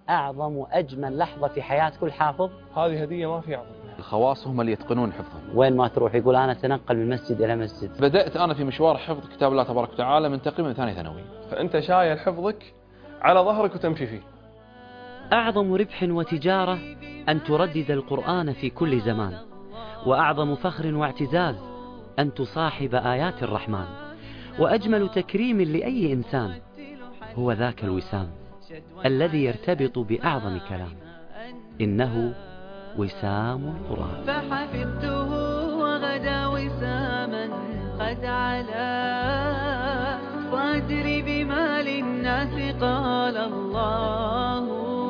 أعظم وأجمل لحظة في حياة كل حافظ؟ هذه هدية ما في أعظم. الخواص هم اللي يتقنون حفظهم. وين ما تروح يقول أنا أتنقل من مسجد إلى مسجد. بدأت أنا في مشوار حفظ كتاب الله تبارك وتعالى من تقريبا ثاني ثانوي. فأنت شايل حفظك على ظهرك وتمشي فيه. أعظم ربح وتجارة أن تردد القرآن في كل زمان، وأعظم فخر واعتزاز أن تصاحب آيات الرحمن، وأجمل تكريم لأي إنسان هو ذاك الوسام الذي يرتبط بأعظم كلام، إنه وسام القرآن. فحفظته وغدا وساما قد علا صدري بما للناس قال الله،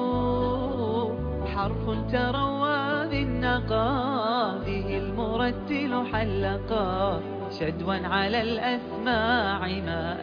حرف تروى بالنقى به المرتل حلقا شدوا على الأسماع ما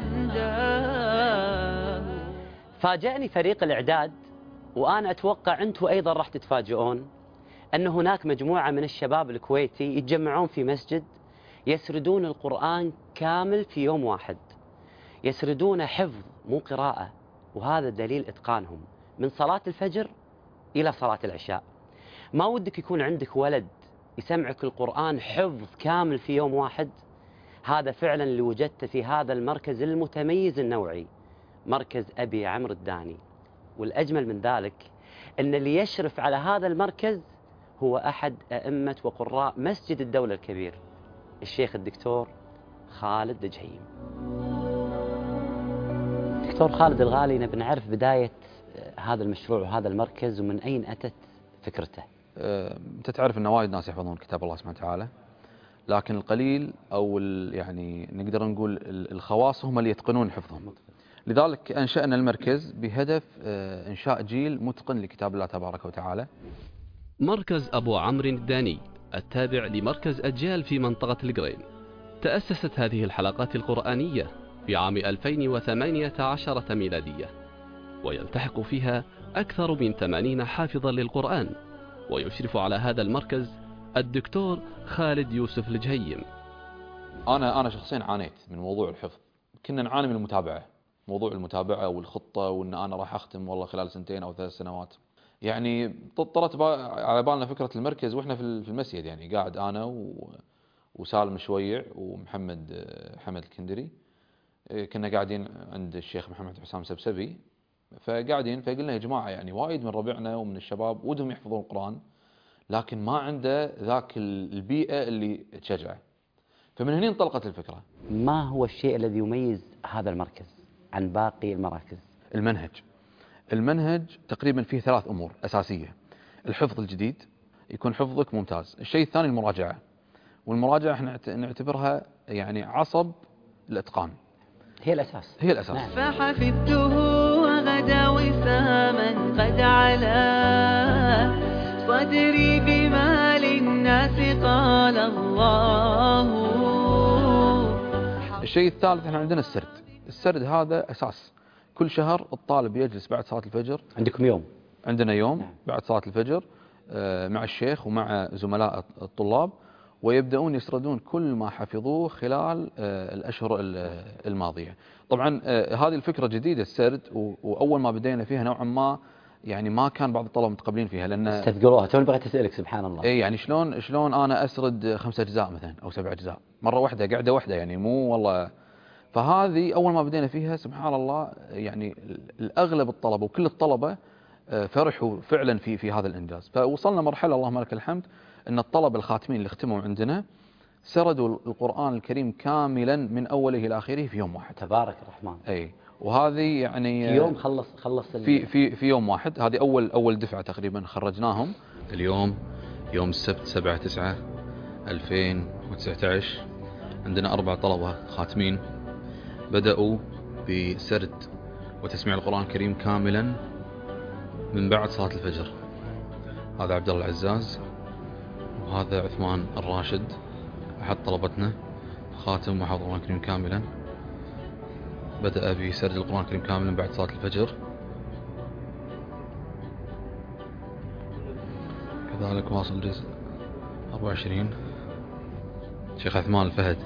أنداه. فاجأني فريق الإعداد، وأنا أتوقع أنتم أيضا راح تتفاجئون، أن هناك مجموعة من الشباب الكويتي يتجمعون في مسجد يسردون القرآن كامل في يوم واحد، يسردون حفظ مو قراءة، وهذا دليل إتقانهم من صلاة الفجر إلى صلاة العشاء. ما ودك يكون عندك ولد يسمعك القرآن حفظ كامل في يوم واحد؟ هذا فعلا اللي وجدته في هذا المركز المتميز النوعي، مركز أبي عمرو الداني. والأجمل من ذلك أن اللي يشرف على هذا المركز هو أحد أئمة وقراء مسجد الدولة الكبير، الشيخ الدكتور خالد الجهيم. دكتور خالد الغالي، نبي نعرف بداية هذا المشروع وهذا المركز ومن أين أتت فكرته. أنت تعرف أن وايد ناس يحفظون كتاب الله سبحانه وتعالى، لكن القليل أو يعني نقدر نقول الخواص هم اللي يتقنون حفظهم. لذلك أنشأنا المركز بهدف إنشاء جيل متقن لكتاب الله تبارك وتعالى. مركز أبو عمرو الداني التابع لمركز أجيال في منطقة القرين، تأسست هذه الحلقات القرآنية في عام 2018 ميلادية، ويلتحق فيها أكثر من 80 حافظا للقرآن، ويشرف على هذا المركز الدكتور خالد يوسف الجهيم. أنا شخصيا عانيت من موضوع الحفظ، كنا نعاني من المتابعة، موضوع المتابعة والخطة، وأن أنا راح أختم والله خلال 2 أو 3 سنوات. يعني طرت على بالنا فكرة المركز وإحنا في المسجد، يعني قاعد أنا وسالم شويع ومحمد حمد الكندري، كنا قاعدين عند الشيخ محمد حسام سبسبي، فقاعدين فقلنا يا جماعة يعني وايد من ربعنا ومن الشباب ودهم يحفظون القرآن، لكن ما عنده ذاك البيئة اللي تشجعه. فمن هنا انطلقت الفكرة. ما هو الشيء الذي يميز هذا المركز عن باقي المراكز؟ المنهج تقريبا فيه 3 أمور أساسية. الحفظ الجديد، يكون حفظك ممتاز. الشيء الثاني المراجعة، والمراجعة احنا نعتبرها يعني عصب الإتقان، هي الأساس. نعم. فحفظته وغدا وساما قد علا صدري بما للناس قال الله. الشيء الثالث احنا عندنا السرد هذا أساس. كل شهر الطالب يجلس بعد صلاة الفجر. عندكم يوم؟ عندنا يوم بعد صلاة الفجر مع الشيخ ومع زملاء الطلاب، ويبدأون يسردون كل ما حفظوه خلال الأشهر الماضية. طبعا هذه الفكرة جديدة السرد، وأول ما بدينا فيها نوعا ما يعني ما كان بعض الطلبة متقبلين فيها، لأن استثقلوها. توني بغيت أسألك سبحان الله. إيه يعني شلون أنا أسرد 5 أجزاء مثلا أو 7 أجزاء مرة واحدة قعدة واحدة، يعني مو والله. فهذه أول ما بدينا فيها سبحان الله يعني الأغلب الطلبة وكل الطلبة فرحوا فعلا في هذا الإنجاز. فوصلنا مرحلة اللهم لك الحمد أن الطلبة الخاتمين اللي اختموا عندنا سردوا القرآن الكريم كاملا من أوله إلى آخره في يوم واحد. تبارك الرحمن. أي وهذه يعني في يوم خلص في يوم واحد. هذه أول دفعة تقريبا خرجناهم. اليوم يوم السبت 7/9/2019 عندنا 4 طلبة خاتمين بدأوا بسرد وتسميع القرآن الكريم كاملا من بعد صلاة الفجر. هذا عبد الله العزاز وهذا عثمان الراشد، أحد طلبتنا خاتم وحفظ القرآن الكريم كاملا، بدأ بسرد القرآن الكريم كاملا بعد صلاة الفجر. كذلك واصل جزء 24 شيخ عثمان الفهد.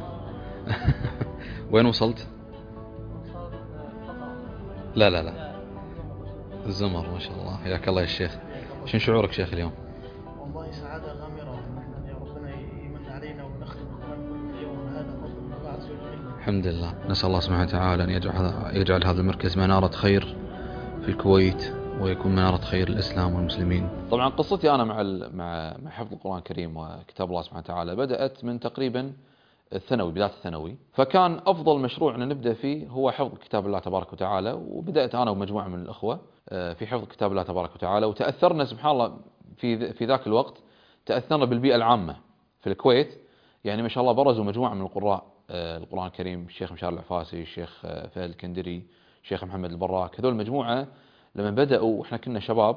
وين وصلت؟ لا الزمر ما شاء الله. حياك الله يا شيخ. شنو شعورك شيخ اليوم؟ والله سعادة غامرة إن احنا يا ربنا يمن علينا ونختم القرآن كل يوم، هذا فضل من الله عز وجل. الحمد لله. نسأل الله سبحانه وتعالى أن يجعل هذا المركز منارة خير في الكويت، ويكون منارة خير للإسلام والمسلمين. طبعا قصتي أنا مع حفظ القرآن الكريم وكتاب الله سبحانه وتعالى بدأت من تقريبا الثانوي، بداية الثانوي. فكان أفضل مشروع أن نبدأ فيه هو حفظ كتاب الله تبارك وتعالى، وبدأت أنا ومجموعة من الأخوة في حفظ كتاب الله تبارك وتعالى. وتأثرنا سبحان الله في ذاك الوقت، تأثرنا بالبيئة العامة في الكويت. يعني ما شاء الله برزوا مجموعة من القراء القرآن الكريم، الشيخ مشار العفاسي، الشيخ فهد الكندري، الشيخ محمد البراك. هذول المجموعة لما بدأوا وإحنا كنا شباب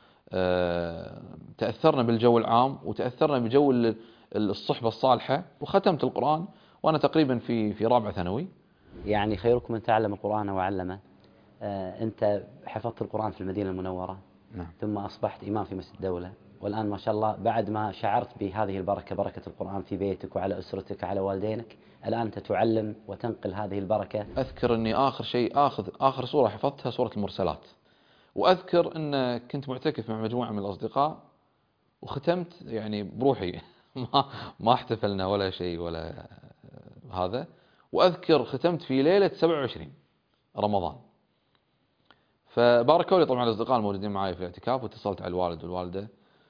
تأثرنا بالجو العام، وتأثرنا بجو الصحبة الصالحة، وختمت القرآن وأنا تقريبا في رابعة ثانوي. يعني خيركم من تعلم القرآن وعلمه. أنت حفظت القرآن في المدينة المنورة، نعم. ثم أصبحت إمام في مسجد الدولة، والآن ما شاء الله بعد ما شعرت بهذه البركة، بركة القرآن في بيتك وعلى أسرتك وعلى والدينك، الآن أنت تعلم وتنقل هذه البركة. أذكر أني آخر شيء آخر سورة حفظتها سورة المرسلات، وأذكر أن كنت معتكف مع مجموعة من الأصدقاء وختمت يعني بروحي ما احتفلنا ولا شيء ولا هذا. وأذكر ختمت في ليلة 27 رمضان. فباركوا لي طبعا الأصدقاء الموجودين معي في الاعتكاف، واتصلت على الوالد والوالدة،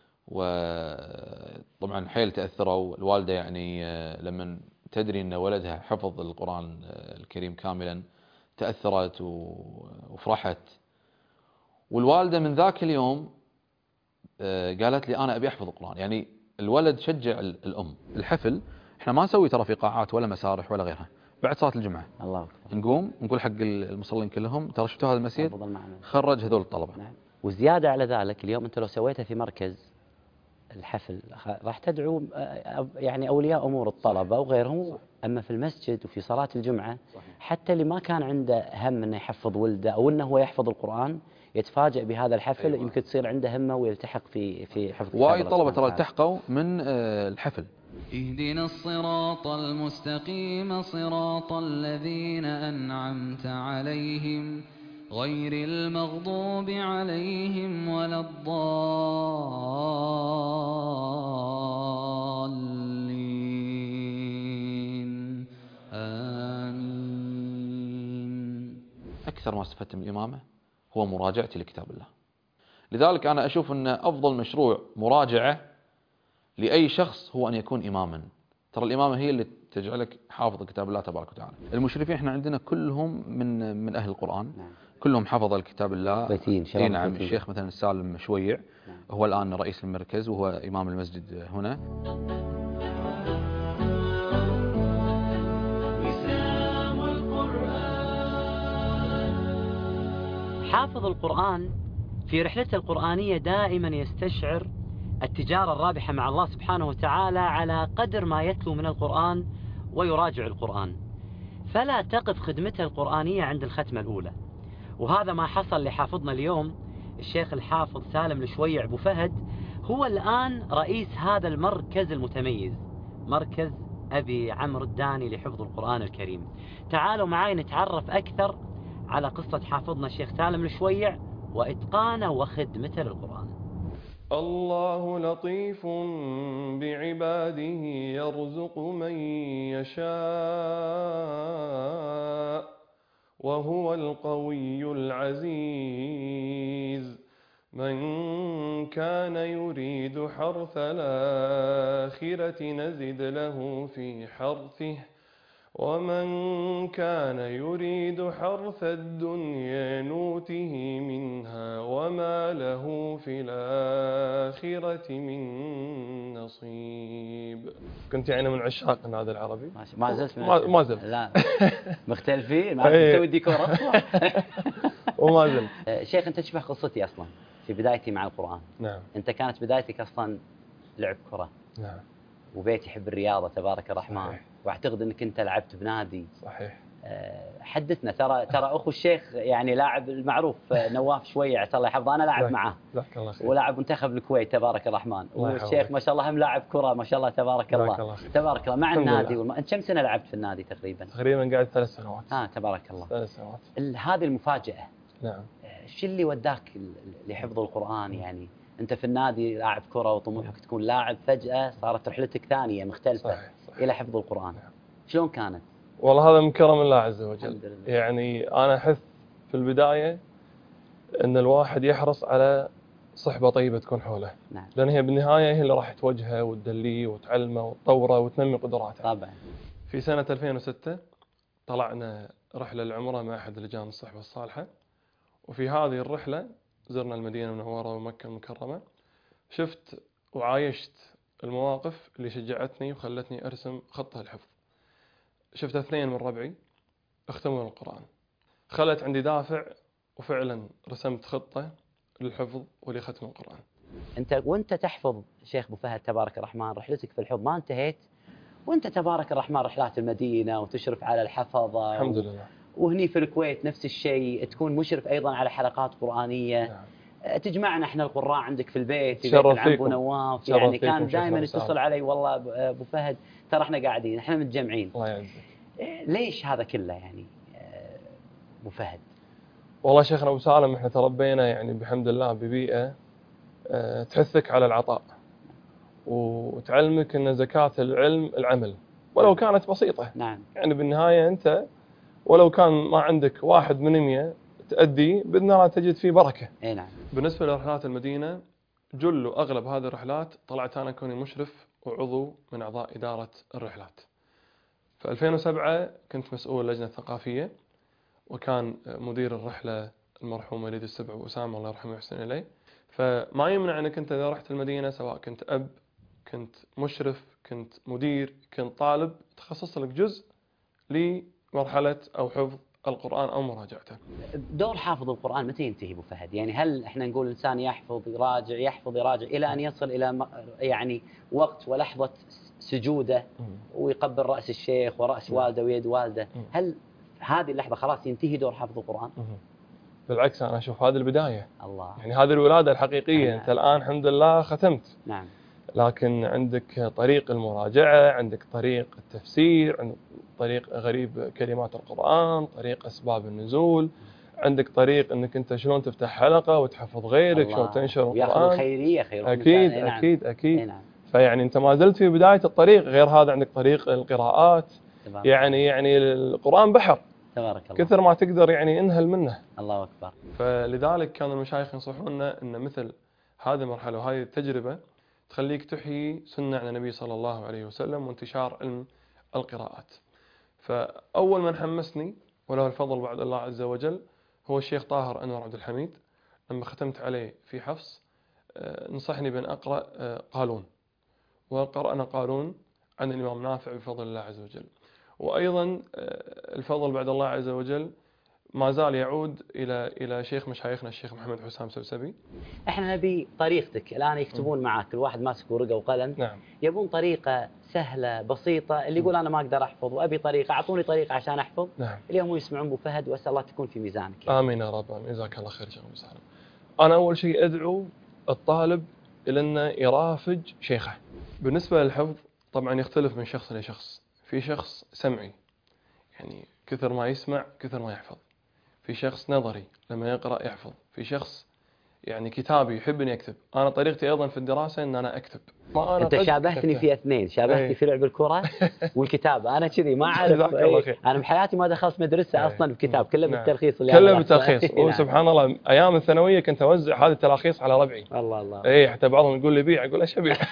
وطبعا حيل تأثروا. الوالدة يعني لما تدري أن ولدها حفظ القرآن الكريم كاملا تأثرت وفرحت. والوالدة من ذاك اليوم قالت لي أنا أبي أحفظ القرآن. يعني الولد شجع الأم. الحفل احنا ما نسوي ترى في قاعات ولا مسارح ولا غيرها، بعد صلاة الجمعة الله أكبر نقوم نقول حق المصلين كلهم ترى شفتوا هذا المسجد، خرج هذول الطلبة. نعم. وزيادة على ذلك اليوم أنت لو سويتها في مركز الحفل راح تدعو يعني أولياء أمور الطلبة وغيرهم. أما في المسجد وفي صلاة الجمعة حتى اللي ما كان عنده هم أنه يحفظ ولده أو أنه هو يحفظ القرآن يتفاجأ بهذا الحفل. أيوة. يمكن تصير عنده همة ويلتحق في حفظ. وايد طلبة ترى التحقوا من الحفل. اهدنا الصراط المستقيم صراط الذين أنعمت عليهم غير المغضوب عليهم ولا الضالين آمين. أكثر ما استفدت من الإمامة هو مراجعتي لكتاب الله. لذلك أنا أشوف أن أفضل مشروع مراجعة لأي شخص هو أن يكون إماما. ترى الإمامة هي اللي تجعلك حافظ كتاب الله تبارك وتعالى. المشرفين احنا عندنا كلهم من أهل القرآن. نعم. كلهم حفظ الكتاب الله. اي نعم. الشيخ مثلا سالم شويع. نعم. هو الآن رئيس المركز وهو إمام المسجد هنا. حافظ القرآن في رحلته القرآنية دائما يستشعر التجارة الرابحة مع الله سبحانه وتعالى على قدر ما يتلو من القرآن ويراجع القرآن، فلا تقف خدمته القرآنية عند الختمة الأولى. وهذا ما حصل لحافظنا اليوم الشيخ الحافظ سالم الشويع أبو فهد. هو الآن رئيس هذا المركز المتميز، مركز أبي عمرو الداني لحفظ القرآن الكريم. تعالوا معي نتعرف أكثر على قصة حافظنا الشيخ سالم الشويع وإتقانه وخدمته للقرآن. الله لطيف بعباده يرزق من يشاء وهو القوي العزيز. من كان يريد حرث الآخرة نزد له في حرثه ومن كان يريد حرث الدنيا نوته منها وما له في الآخرة من نصيب. كنت يعني من عشاق النادي العربي؟ ما زلت ما زلت. لا مختلفين، ما تسوي الديكور أصلا. وما زلت. شيخ أنت تشبه قصتي أصلا في بدايتي مع القرآن. نعم. أنت كانت بدايتك أصلا لعب كرة. نعم. وبيت يحب الرياضة تبارك الرحمن. صحيح. واعتقد انك انت لعبت بنادي. صحيح. حدثنا. ترى اخو الشيخ يعني لاعب المعروف نواف شويع الله يحفظه، انا لاعب معاه. جزاك الله خير. ولاعب منتخب الكويت تبارك الرحمن. والشيخ ما شاء الله هم لاعب كرة ما شاء الله تبارك الله. تبارك الله مع النادي. انت كم سنة لعبت في النادي تقريبا؟ تقريبا قاعد 3 سنوات. تبارك الله. 3 سنوات. هذه المفاجأة. نعم. شو اللي وداك لحفظ القرآن؟ يعني أنت في النادي لاعب كرة وطموحك تكون لاعب، فجأة صارت رحلتك ثانية مختلفة. صحيح. إلى حفظ القرآن. شلون كانت؟ والله هذا من كرم الله عز وجل. الحمد لله. يعني أنا أحس في البداية أن الواحد يحرص على صحبة طيبة تكون حوله. نعم. لأن هي بالنهاية هي اللي راح توجهه وتدليه وتعلمه وتطوره وتنمي قدراته. طبعا. في سنة 2006 طلعنا رحلة العمرة مع أحد لجان الصحبة الصالحة، وفي هذه الرحلة زرنا المدينة المنورة ومكة المكرمة. شفت وعايشت المواقف اللي شجعتني وخلتني أرسم خطة الحفظ. شفت 2 من ربعي اختموا القرآن، خلت عندي دافع، وفعلا رسمت خطة للحفظ ولختم القرآن. أنت وأنت تحفظ شيخ أبو فهد تبارك الرحمن، رحلتك في الحفظ ما انتهيت، وأنت تبارك الرحمن رحلات المدينة وتشرف على الحفظة. الحمد لله. وهني في الكويت نفس الشيء، تكون مشرف أيضا على حلقات قرآنية. نعم. تجمعنا احنا القراء عندك في البيت، في شرف بيت العم فيكم. أبو نواف. شرف يعني فيكم كان شيخ دائما أبو يتصل سعد. علي، والله أبو فهد ترى احنا قاعدين، احنا متجمعين. الله يعزك. ليش هذا كله يعني أبو فهد؟ والله شيخنا أبو سالم احنا تربينا يعني بحمد الله ببيئة تحثك على العطاء، وتعلمك أن زكاة العلم العمل ولو كانت بسيطة. نعم. يعني بالنهاية أنت ولو كان ما عندك 1 من 100 تأدي بإذن الله تجد فيه بركة. اي نعم. بالنسبة لرحلات المدينة، جل وأغلب هذه الرحلات طلعت أنا كوني مشرف وعضو من أعضاء إدارة الرحلات. في 2007 كنت مسؤول لجنة ثقافية، وكان مدير الرحلة المرحوم وليد السبع وأسامة الله يرحمه ويحسن إليه. فما يمنع أنك أنت إذا رحت المدينة، سواء كنت أب، كنت مشرف، كنت مدير، كنت طالب، تخصص لك جزء لمرحلة أو حفظ القرآن أو مراجعته. دور حافظ القرآن متى ينتهي أبو فهد؟ يعني هل احنا نقول الإنسان يحفظ يراجع يحفظ يراجع إلى أن يصل إلى يعني وقت ولحظة سجوده ويقبل رأس الشيخ ورأس والده ويد والده؟ هل هذه اللحظة خلاص ينتهي دور حافظ القرآن؟ بالعكس، أنا أشوف هذه البداية. الله. يعني هذه الولادة الحقيقية. أنت الآن الحمد لله ختمت. نعم. لكن عندك طريق المراجعة، عندك طريق التفسير، عندك طريق غريب كلمات القرآن، طريق أسباب النزول، عندك طريق أنك أنت شلون تفتح حلقة وتحفظ غيرك، شلون تنشر القرآن. وياخذ الخيرية خير. أكيد نعم. أكيد أكيد. نعم. فيعني أنت ما زلت في بداية الطريق. غير هذا عندك طريق القراءات. يعني القرآن بحر، تبارك الله. كثر ما تقدر يعني انهل منه. الله أكبر. فلذلك كان المشايخ ينصحوننا أن مثل هذه المرحلة وهذه التجربة تخليك تحيي سنة عن النبي صلى الله عليه وسلم وانتشار علم القراءات. فأول من حمسني وله الفضل بعد الله عز وجل هو الشيخ طاهر أنور عبد الحميد. لما ختمت عليه في حفص نصحني بأن أقرأ قالون، وقرأنا قالون عن الإمام نافع بفضل الله عز وجل. وأيضا الفضل بعد الله عز وجل ما زال يعود إلى شيخ مشايخنا الشيخ محمد حسام سبسبي. احنا نبي طريقتك. الآن يكتبون معك، الواحد ماسك ورقة وقلم. نعم. يبون طريقة سهلة بسيطة. اللي يقول أنا ما أقدر أحفظ وأبي طريقة، أعطوني طريقة عشان أحفظ. نعم. اليوم يسمعون أبو فهد، وأسأل الله تكون في ميزانك. آمين يا رب. آمين. جزاك الله خير شيخ أبو سالم. أنا أول شيء أدعو الطالب إلى أنه يرافج شيخه. بالنسبة للحفظ طبعا يختلف من شخص لشخص. في شخص سمعي، يعني كثر ما يسمع كثر ما يحفظ. في شخص نظري، لما يقرأ يحفظ. في شخص يعني كتابي، يحب أن يكتب. أنا طريقتي أيضا في الدراسة أن أنا أكتب. ما أنا أنت شابهتني في اثنين، شابهتني في لعب الكرة والكتابة. أنا كذي ما أعرف. أنا بحياتي ما دخلت مدرسة أصلا بكتاب، كله بالتلخيص. كله بالتلخيص. وسبحان الله أيام الثانوية كنت أوزع هذه التلاخيص على ربعي. الله الله. إيه، حتى بعضهم يقول لي بيع، أقول ايش أبيع؟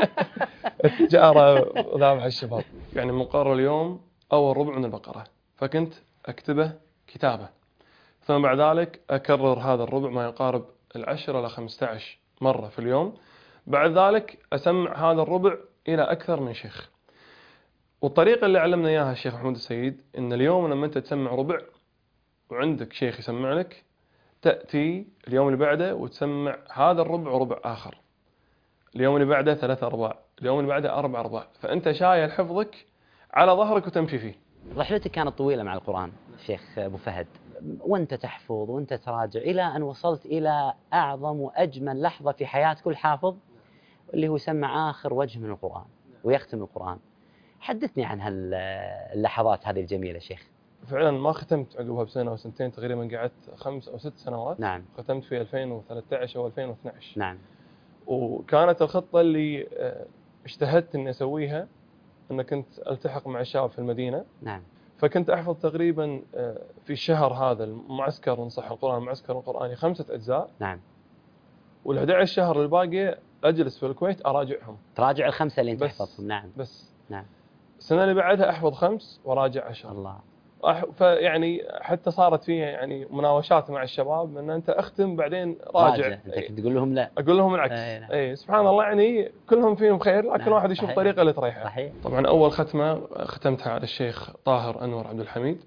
التجارة ذابح الشباب. يعني مقرر اليوم أول ربع من البقرة، فكنت أكتبه كتابة، ثم بعد ذلك أكرر هذا الربع ما يقارب 10 إلى 15 مرة في اليوم. بعد ذلك أسمع هذا الربع إلى أكثر من شيخ. والطريقة اللي علمنا إياها الشيخ محمود السيد إن اليوم لما أنت تسمع ربع وعندك شيخ يسمع لك، تأتي اليوم اللي بعده وتسمع هذا الربع وربع آخر، اليوم اللي بعده 3 أرباع، اليوم اللي بعده 4 أرباع، فأنت شايل حفظك على ظهرك وتمشي فيه. رحلتك كانت طويلة مع القرآن شيخ أبو فهد، وأنت تحفظ وأنت تراجع إلى أن وصلت إلى أعظم وأجمل لحظة في حياة كل حافظ، اللي هو يسمع آخر وجه من القرآن ويختم القرآن. حدثني عن هاللحظات هذه الجميلة شيخ. فعلا ما ختمت عقبها بسنة أو سنتين، تقريبا قعدت 5 أو 6 سنوات. نعم. ختمت في 2013 أو 2012. نعم. وكانت الخطة اللي اجتهدت إني أسويها أن كنت ألتحق مع الشباب في المدينة. نعم. فكنت أحفظ تقريبا في الشهر هذا المعسكر نصح القرآن، المعسكر القرآني 5 أجزاء. نعم. وال11 شهر الباقي أجلس في الكويت أراجعهم. تراجع ال5 اللي أنت بس تحفظهم. نعم. بس نعم. السنة اللي بعدها أحفظ 5 وراجع 10. الله. فيعني حتى صارت فيها يعني مناوشات مع الشباب ان انت اختم بعدين راجع. انت كنت تقول لهم لا. اقول لهم العكس. نعم. اي سبحان الله، يعني كلهم فيهم خير، لكن نعم. واحد يشوف صحيح. طريقه اللي تريحه. صحيح. طبعا اول ختمه ختمتها على الشيخ طاهر انور عبد الحميد،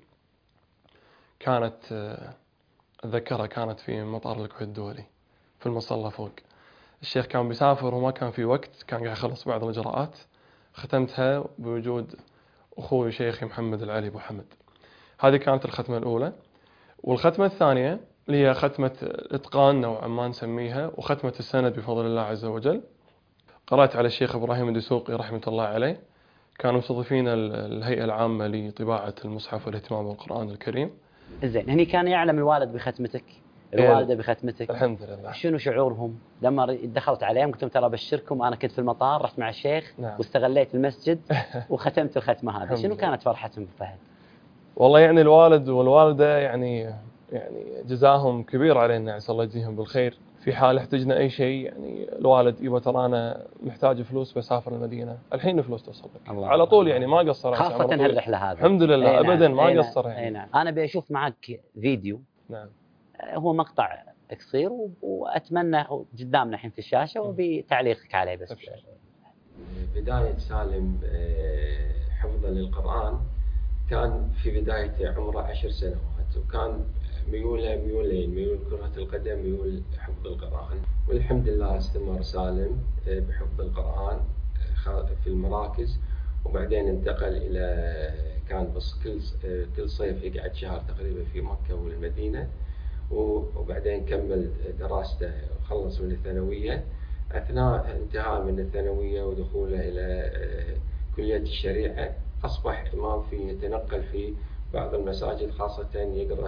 كانت اتذكرها كانت في مطار الكويت الدولي في المصلى فوق. الشيخ كان بيسافر وما كان في وقت، كان قاعد يخلص بعض الاجراءات. ختمتها بوجود اخوي شيخي محمد العلي ابو حمد. هذه كانت الختمة الأولى. والختمة الثانية اللي هي ختمة إتقان نوعا ما نسميها، وختمة السند بفضل الله عز وجل. قرأت على الشيخ إبراهيم الدسوقي رحمة الله عليه، كانوا مستضيفين الهيئة العامة لطباعة المصحف والاهتمام بالقرآن الكريم. زين، هني كان يعلم الوالد بختمتك، الوالدة بختمتك. الحمد لله. شنو شعورهم لما دخلت عليهم؟ قلت لهم ترى أبشركم أنا كنت في المطار، رحت مع الشيخ. نعم. واستغليت المسجد وختمت الختمة هذه. شنو لله. كانت فرحتهم بفهد؟ والله يعني الوالد والوالدة يعني جزاهم كبير علينا، عسى الله يجزيهم بالخير. في حال احتجنا أي شيء، يعني الوالد يبا ترى أنا محتاج فلوس بسافر المدينة، الحين فلوس توصل لك على طول، يعني ما قصر. خاصة هالرحلة هذه. الحمد لله. نعم. أبدا ما قصر يعني. يعني. نعم. أنا بشوف معك فيديو. نعم. هو مقطع قصير وأتمنى قدامنا الحين في الشاشة وبتعليقك عليه بس. بداية سالم حفظه للقرآن كان في بداية عمره 10 سنوات، وكان ميولين، ميول كرة القدم، ميول حفظ القرآن. والحمد لله استمر سالم بحفظ القرآن في المراكز، وبعدين انتقل إلى كان بس كل صيف يقعد شهر تقريبا في مكة والمدينة، وبعدين كمل دراسته وخلص من الثانوية. أثناء انتهاء من الثانوية ودخوله إلى كلية الشريعة أصبح إمام يتنقل في بعض المساجد، خاصة يقرأ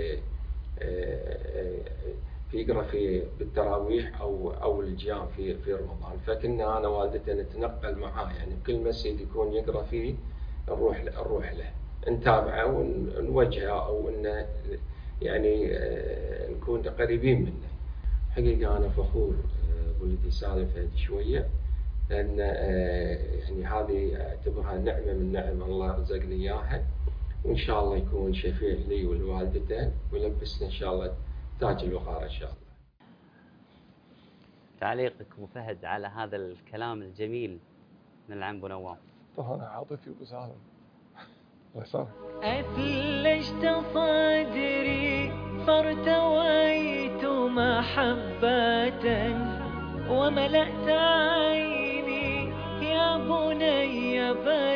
في بالتراويح أو الجيام في رمضان. فكنا أنا والدته نتنقل معاه، يعني كل مسجد يكون يقرأ فيه نروح له نتابعه ونوجهه، أو إنه يعني نكون قريبين منه. حقيقة أنا فخور ولدي سالم فهد شوية، لأن يعني هذه أعتبرها نعمة من نعم الله رزقني إياها، وإن شاء الله يكون شفيع لي ولوالدته ويلبسنا إن شاء الله تاج الوقار إن شاء الله. تعليقك أبو فهد على هذا الكلام الجميل من العم أبو نواف؟ طبعا عاطفي أبو سالم. الله يسلمك. أثلجت صدري فارتويت محبة وملأت عيني يا بني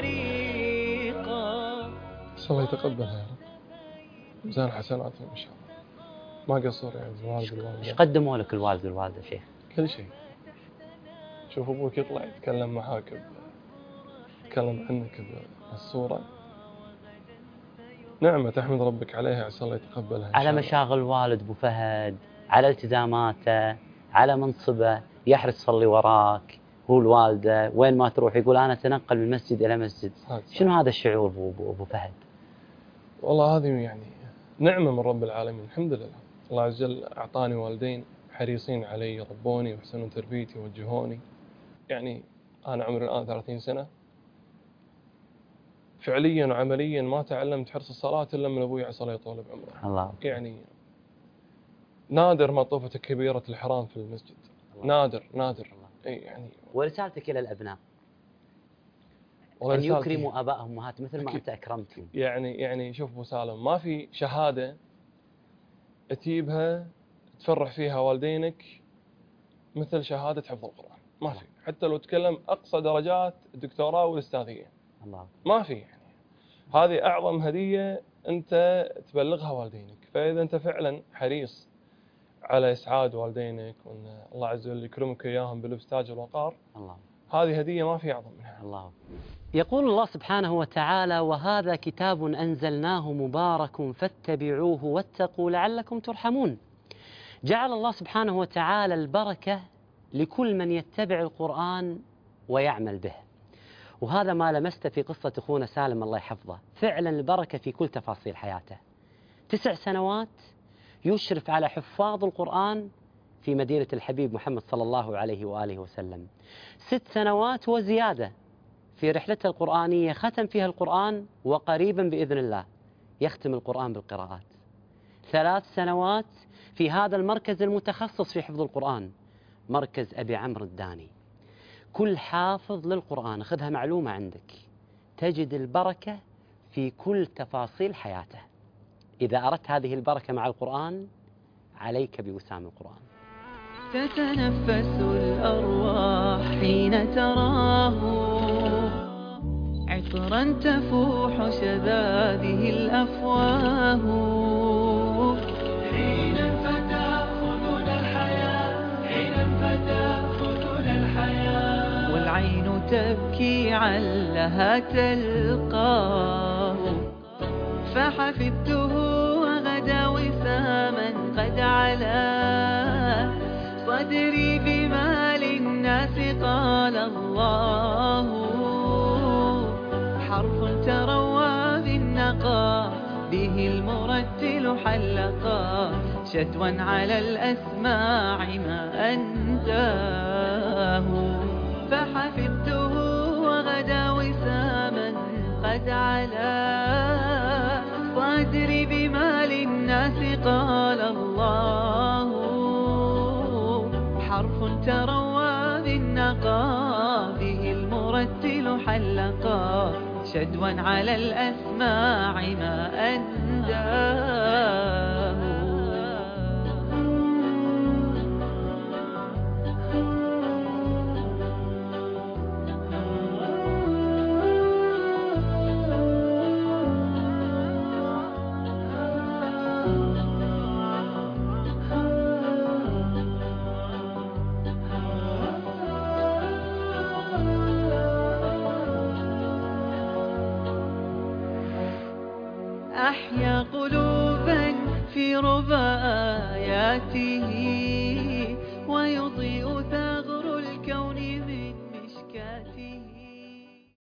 بريقا. الله يتقبلها يا رب، ميزان حسناتهم إن شاء الله. ما قصر يعني الوالد والوالدة. ايش قدموا لك الوالد والوالدة شيخ؟ كل شيء. شوف أبوك يطلع يتكلم معاك، يتكلم عنك بهالصورة، نعمة تحمد ربك عليها، عسى الله يتقبلها. على مشاغل الوالد أبو فهد، على التزاماته، على منصبه، يحرص يصلي وراك هو الوالدة، وين ما تروح يقول أنا أتنقل من مسجد إلى مسجد. شنو هذا الشعور أبو فهد؟ والله هذه يعني نعمة من رب العالمين، الحمد لله. الله عز وجل أعطاني والدين حريصين علي، ربوني وحسنوا تربيتي ووجهوني. يعني أنا عمري الآن 30 سنة، فعليا وعمليا ما تعلمت حرص الصلاة إلا من أبوي عسى الله يطول بعمره. الله. يعني نادر ما طوفت كبيرة الحرام في المسجد. الله. نادر. الله. أي يعني. ورسالتك إلى الأبناء أن يكرموا آبائهم وأمهاتهم مثل ما أنت أكرمتهم. يعني شوف أبو سالم، ما في شهادة تجيبها تفرح فيها والدينك مثل شهادة حفظ القرآن، ما في. حتى لو تكلم أقصى درجات الدكتوراه والاستاذية، الله ما في. يعني هذه أعظم هدية أنت تبلغها والدينك. فإذا أنت فعلا حريص على إسعاد والدينك، وأن الله عز وجل يكرمك إياهم بلبس تاج الوقار، الله هذه هدية ما في أعظم منها. الله. يقول الله سبحانه وتعالى: وهذا كتاب أنزلناه مبارك فاتبعوه واتقوا لعلكم ترحمون. جعل الله سبحانه وتعالى البركة لكل من يتبع القرآن ويعمل به، وهذا ما لمسته في قصة أخونا سالم الله يحفظه. فعلا البركة في كل تفاصيل حياته. 9 سنوات يشرف على حفاظ القرآن في مدينة الحبيب محمد صلى الله عليه وآله وسلم. 6 سنوات وزيادة في رحلته القرآنية ختم فيها القرآن، وقريبا بإذن الله يختم القرآن بالقراءات. 3 سنوات في هذا المركز المتخصص في حفظ القرآن، مركز أبي عمرو الداني. كل حافظ للقرآن، خذها معلومة عندك، تجد البركة في كل تفاصيل حياته. إذا أردت هذه البركة مع القرآن عليك بوسام القرآن. تتنفس الأرواح حين تراه عطرا تفوح شذاذه الأفواه. حين فتأخذنا الحياة، حين فتأخذنا الحياة، والعين تبكي علها تلقاه. فحفظته وغدا وساما قد علا صدري بما للناس قال الله. حرف تروى بالنقى به المرتل حلقا شدوا على الأسماع ما أنتاه. فحفظته وغدا وساما قد علا صدري بما للناس قال الله. حرف تروى بالنقى به المرتل حلقا شدوا على الأسماع ما أنداه. أحيا قلوبا في ربى آياته ويضيء